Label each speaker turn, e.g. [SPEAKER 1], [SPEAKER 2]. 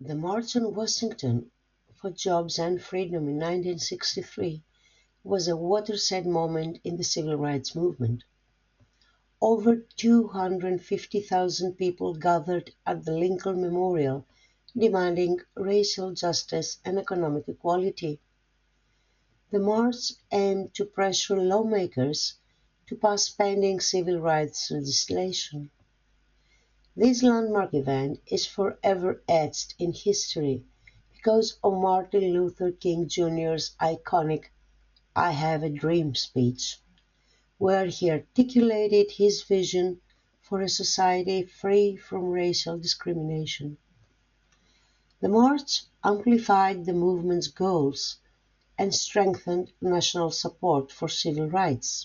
[SPEAKER 1] The March on Washington for Jobs and Freedom in 1963 was a watershed moment in the civil rights movement. Over 250,000 people gathered at the Lincoln Memorial demanding racial justice and economic equality. The march aimed to pressure lawmakers to pass pending civil rights legislation. This landmark event is forever etched in history because of Martin Luther King Jr.'s iconic "I Have a Dream" speech, where he articulated his vision for a society free from racial discrimination. The march amplified the movement's goals and strengthened national support for civil rights.